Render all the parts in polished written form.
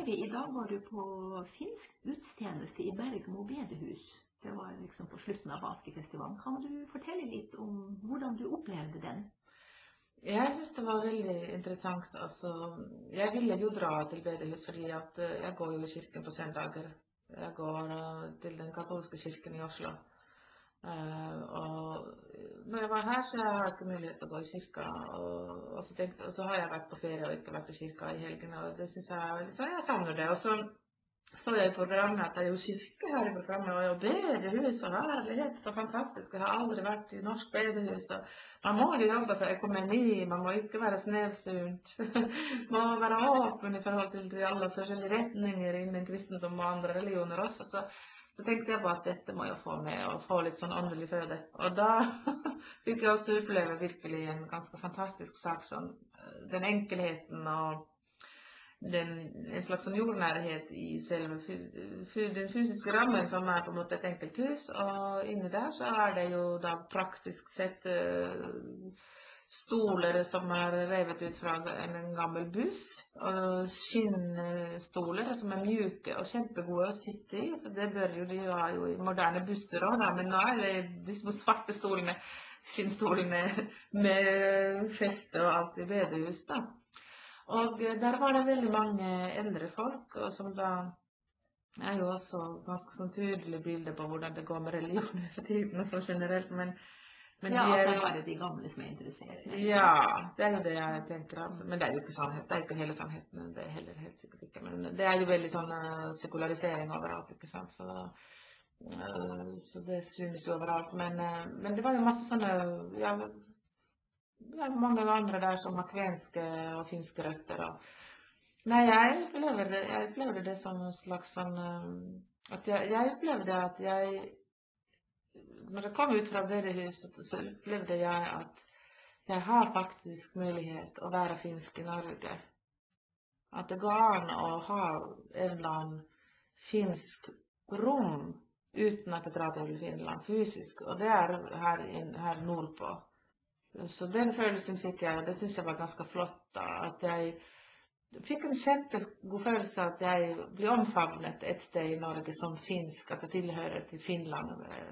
vi, I dag var du på finsk gudstjeneste I Bergmo bedehus. Det var liksom på slutten av Baskefestivalen. Kan du fortelle litt om hvordan du opplevde den? Jeg synes det var veldig interessant. Altså, jeg ville jo dra til bedehus fordi at jeg går jo I kirken på søndager. Jeg går til den katolske kirken I Oslo. Og når jeg var her, så jeg har ikke mulighet til å gå I kirka. Og så har jeg vært på ferie og ikke vært I kirka I helgen. Og det synes jeg savner det. Og så jeg I programmet at det jo kirke her I programmet, og jo bedehus og herlighet, så fantastisk. Jeg har aldri vært I norsk bedehus, og man må jo jobbe for økonomi, man må ikke være snevsynt. Man må være åpen I forhold til de alle forskjellige retninger innen kristendom og andre religioner også. Så tenkte jeg på at dette må jeg få med, og få litt sånn åndelig føde. Og da fikk jeg også oppleve virkelig en ganske fantastisk sak, som den enkelheten og en slags sånn jordnærhet I selve den fysiske rammen som på en måte et enkelt hus, og inni der så det jo da praktisk sett stoler som revet ut fra en gammel buss, og skinnstoler som mjuke og kjempegode å sitte I, så det bør jo de ha jo I moderne busser også da, men nå det de små svarte stolene, skinnstolene med feste og alt I bedehus da. Og der var det veldig mange eldre folk, og som da jo også ganske sånn tydelige bilder på hvordan det går med religion for tiden, så generelt, men ja, at det bare de gamle som interessert. Ja, det jo det jeg tenker, men det jo ikke sannhet, det ikke hele sannheten, det heller helt sikkert ikke, men det jo veldig sånn sekularisering overalt, ikke sant, så det synes jo overalt, men det var jo masse sånne, ja, mange andre der som har kvenske og finske røtter. Nei, jeg opplevde det som en slags sånn, at jeg opplevde at når jeg kom ut fra bedehuset, så opplevde jeg at jeg har faktisk mulighet å være finsk I Norge. At det går an å ha en eller annen finsk rom uten at jeg drar til Finland fysisk, og det her nordpå. Så den følelsen fikk jeg, og det synes jeg var ganske flott da, at jeg fikk en kjempegod følelse at jeg ble omfavnet et sted I Norge som finsk, at jeg tilhører til Finland,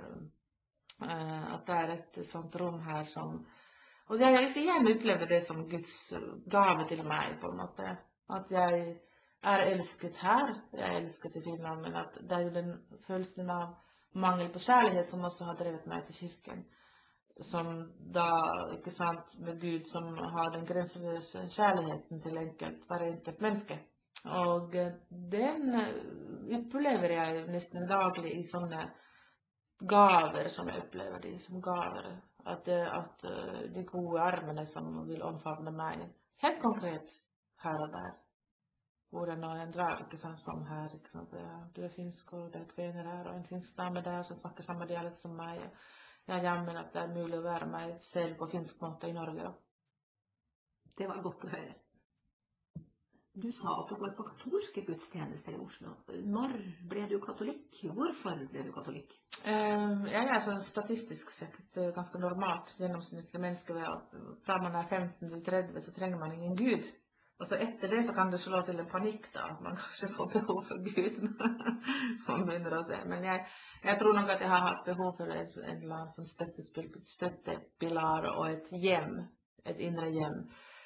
at det et sånt rom her som, og jeg igjen opplevde det som Guds gave til meg på en måte, at jeg elsket her, jeg elsket I Finland, men at det jo den følelsen av mangel på kjærlighet som også har drevet meg til kirken, som da, ikke sant, med Gud som har den grenseløse kjærligheten til bare enkelt menneske. Og den opplever jeg nesten daglig I sånne gaver som jeg opplever de som gaver. At de gode armene som vil omfavne meg, helt konkret her og der. Hvor nå drar, ikke sant, som her, ikke sant, du finsk, og det kvinner her, og en finsk dame der som snakker samme dialekt som meg, jeg jammer at det mulig å være meg selv på finsk måte I Norge. Det var godt å høre. Du sa at du går på katolske gudstjenester I Oslo. Når ble du katolikk? Hvorfor ble du katolikk? Jeg sånn statistisk sett ganske normalt gjennomsnittlig menneske ved at fra man 15 til 30 så trenger man ingen Gud. Og så etter det så kan det slå til en panikk da, at man kanskje får behov for Gud. Man begynner å se. Men jeg tror nok at jeg har hatt behov for en eller annen sånn støttepilar og et hjem, et indre hjem.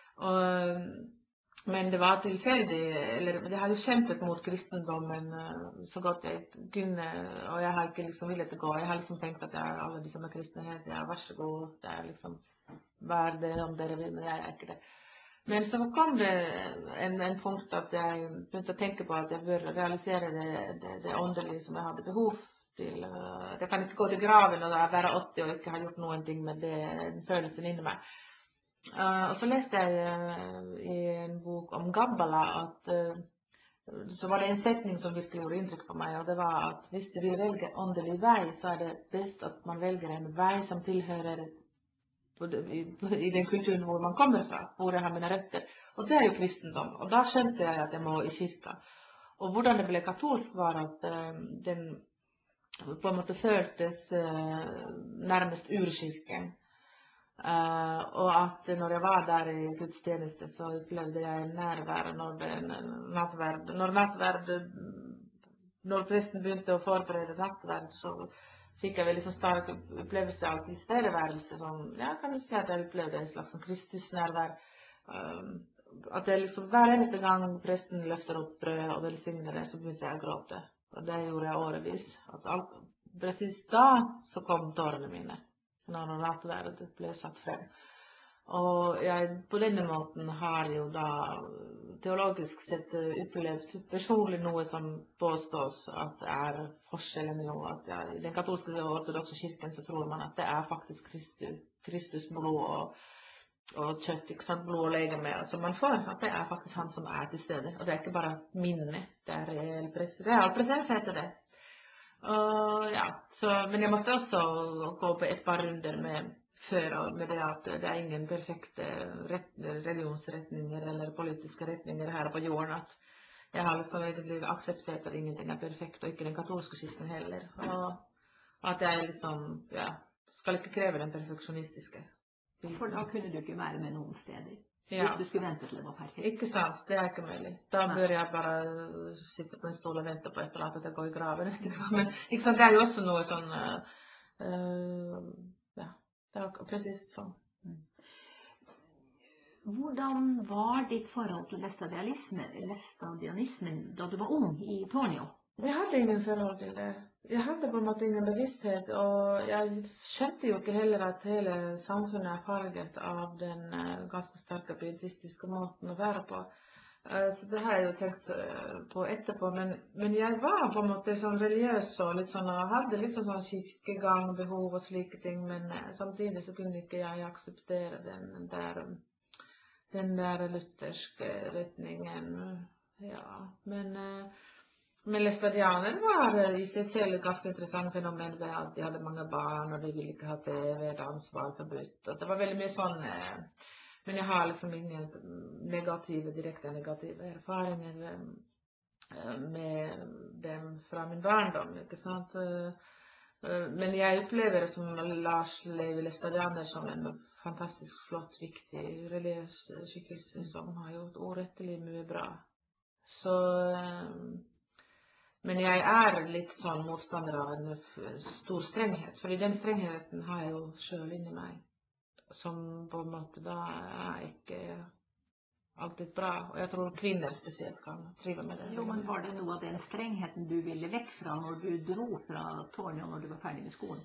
Men det var tilfeldig, eller jeg har jo kjempet mot kristendommen så godt jeg kunne, og jeg har ikke liksom villet gå. Jeg har liksom tenkt at alle de som kristne her, ja, vær så god, det liksom, vær det om dere vil, men jeg ikke det. Men så kom det en punkt at jeg begynte å tenke på at jeg bør realisere det åndelige som jeg hadde behov til. Jeg kan ikke gå til graven og være 80 og ikke ha gjort noen ting med den følelsen inni meg. Og så leste jeg I en bok om Gabbala at så var det en setning som virkelig gjorde inntrykk på meg, og det var at hvis du vil velge åndelig vei, så det best at man velger en vei som tilhører I den kulturen hvor man kommer fra, hvor jeg har mine røtter. Og det jo kristendom. Og da skjønte jeg at jeg må I kirka. Og hvordan det ble katolsk var at den på en måte føltes nærmest urkirken. Og at når jeg var der i gudstjeneste, så opplevde jeg nærvær når presten begynte å forberede nattverd, så fikk jeg veldig så sterk opplevelse av tilstedeværelse, som, ja, kan du si at jeg opplevde en slags Kristusnærvær. At jeg liksom, hver eneste gang presten løfter opp brød og velsigner det, så begynte jeg å gråte. Og det gjorde jeg årevis. Precis da så kom tårene mine, når nattverd ble satt frem. Og jeg på denne måten har jo da teologisk sett opplevd personlig noe som påstås at det er forskjellen jo, at i den katolske og ortodokse kirken så tror man at det er faktisk Kristus blod og kjøtt, ikke sant, blod og legeme som man får, at det er faktisk han som er til stede. Og det er ikke bare minne, det er real presens heter det. Ja, men jeg måtte også gå på et par runder med det at det er ingen perfekte religionsretninger eller politiske retninger her på jorden. At jeg har liksom egentlig akseptert at ingenting er perfekt, og ikke den katolske kirken heller. Og at jeg liksom, ja, skal ikke kreve den perfeksjonistiske. For da kunne du ikke være med noen steder. Ja. Hvis du skulle vente til det var perfekt. Ikke sant, det er ikke mulig. Da bør jeg bare sitte på en stol og vente på et eller annet at jeg går i graven. Men ikke sant, det er jo også noe sånn, ja, det er precis sånn. Hvordan var ditt forhold til læstadianismen da du var ung i Tornio? Jeg hadde ingen forhold til det. Jeg hadde på en måte ingen bevissthet, og jeg skjønte jo ikke heller at hele samfunnet er farget av den ganske sterke pietistiske måten å være på. Så det har jeg jo tenkt på etterpå, men jeg var på en måte sånn religiøs og litt sånn, og hadde litt sånn kirkegang, behov og slike ting, men samtidig så kunne ikke jeg akseptere den der lutherske retningen, ja, men læstadianer var i seg selv et ganske interessant fenomen ved at de hadde mange barn, og de ville ikke ha TV, dans var forbudt. Det var veldig mye sånn, men jeg har liksom ingen direkte negative erfaringer med dem fra min barndom, ikke sant? Men jeg opplever det som Lars Levi Læstadianer som en fantastisk flott, viktig religiøs skikkelse som har gjort urettelig mye bra. Så... Men jeg er litt sånn motstander av en stor strenghet, fordi den strengheten har jeg jo selv inni meg, som på en måte da er ikke alltid bra, og jeg tror kvinner spesielt kan trive med det. Jo, men var det noe av den strengheten du ville vekk fra når du dro fra Tornio når du var ferdig med skolen?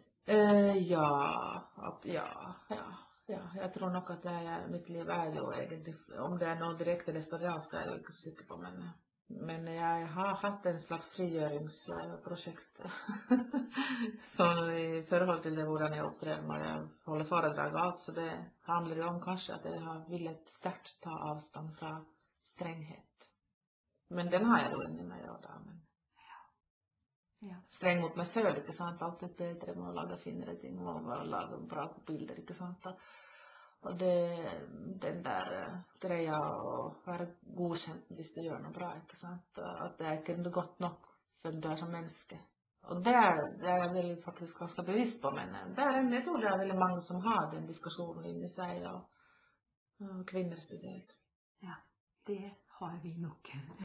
Ja. Jeg tror nok at mitt liv er jo egentlig, om det er noe direkte læstadiansk er jeg jo ikke så sikker på, men jeg har hatt en slags frigjøringsprosjekt sånn i forhold til det hvordan jeg opptrer når jeg holder foredrag og alt, så det handler jo om kanskje at jeg har villet sterkt ta avstand fra strenghet. Men den har jeg jo inni meg da, men ja. Streng mot meg selv, ikke sant? Alt er bedre med å lage finere ting og bare lage bra bilder, ikke sant? Og den der greia å være godkjent hvis du gjør noe bra, ikke sant? At det er ikke godt nok for du er som menneske. Og det er jeg vel faktisk ganske bevisst på, men jeg tror det er veldig mange som har den diskusjonen inni seg, og kvinner spesielt. Ja, det har vi nok.